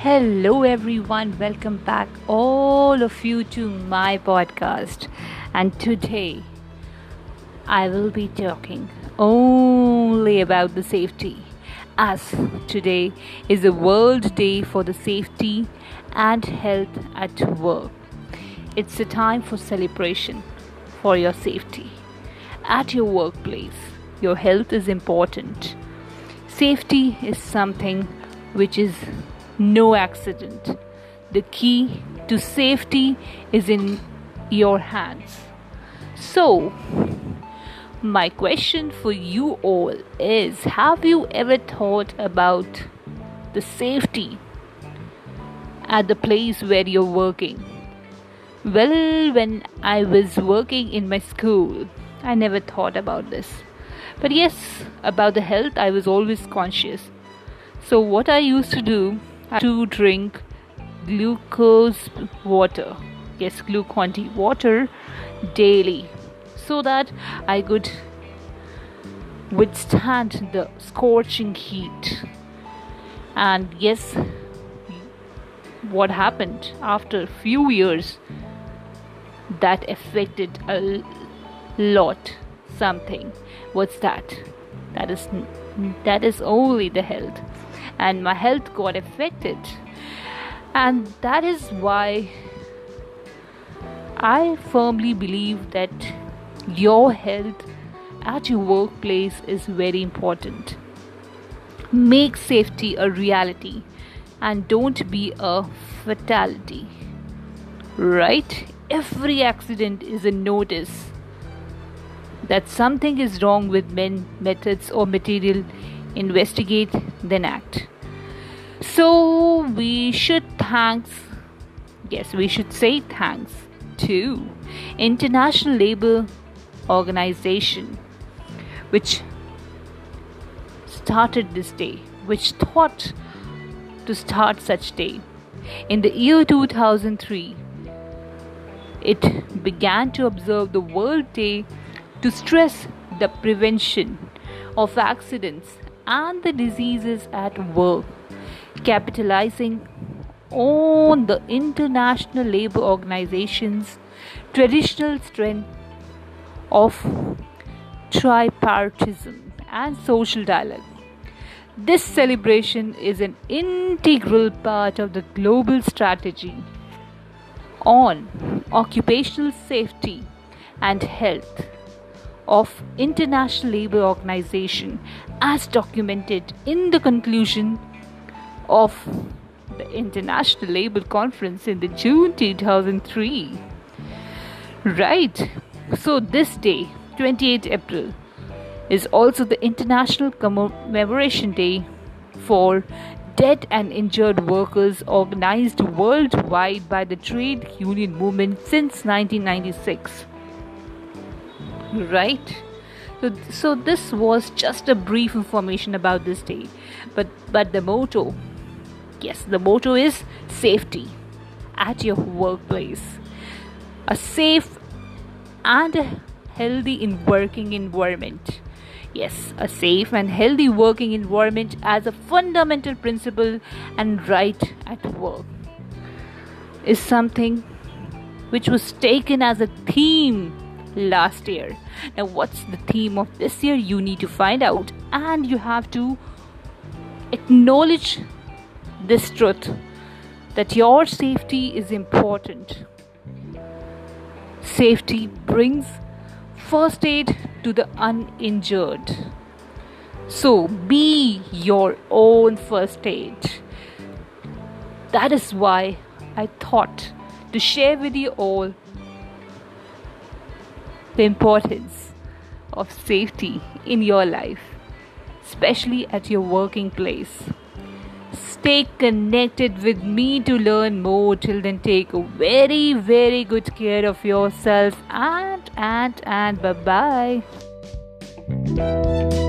Hello, everyone. Welcome back, all of you, to my podcast. And today, I will be talking only about the safety, as today is a World Day for the Safety and Health at Work. It's a time for celebration for your safety at your workplace. Your health is important. Safety is something which is no accident. The key to safety is in your hands. So, my question for you all is, have you ever thought about the safety at the place where you're working? Well, when I was working in my school, I never thought about this. But yes, about the health, I was always conscious. So, what I used to do, to drink glucose water, yes, glucon-D water daily, so that I could withstand the scorching heat. And yes, what happened after a few years, that affected a lot something. What's that? That is only the health, and my health got affected. And that is why I firmly believe that your health at your workplace is very important. Make safety a reality and don't be a fatality. Right? Every accident is a notice that something is wrong with methods or material. Investigate, then act. So we should say thanks to International Labour Organization, which started this day, which thought to start such day. In the year 2003, it began to observe the World Day to stress the prevention of accidents and the diseases at work, capitalizing on the International Labour Organization's traditional strength of tripartism and social dialogue. This celebration is an integral part of the global strategy on occupational safety and health of International Labour Organization, as documented in the conclusion of the International Labour Conference in the June 2003. Right. So this day, 28 April, is also the International Commemoration Day for Dead and Injured Workers, organized worldwide by the trade union movement since 1996. Right? So this was just a brief information about this day. But the motto, yes, the motto is safety at your workplace. A safe and a healthy working environment. Yes, a safe and healthy working environment as a fundamental principle and right at work is something which was taken as a theme last year. Now, what's the theme of this year? You need to find out, and you have to acknowledge this truth that your safety is important. Safety brings first aid to the uninjured. So be your own first aid. That is why I thought to share with you all the importance of safety in your life, especially at your working place. Stay connected with me to learn more. Till then, take a very, very good care of yourself, and bye bye.